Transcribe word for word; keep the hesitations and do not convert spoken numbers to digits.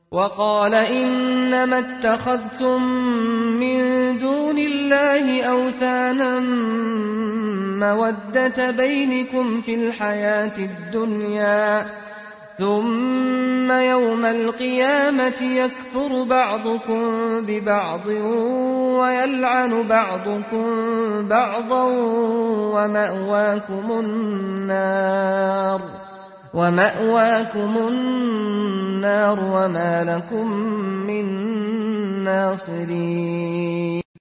وقال إنما اتخذتم من دون الله أوثانا مودة بينكم في الحياة الدنيا ثم يوم القيامة يكفر بعضكم ببعض ويلعن بعضكم بعضا ومأواكم النار ومأواكم النار وما لكم من ناصرين.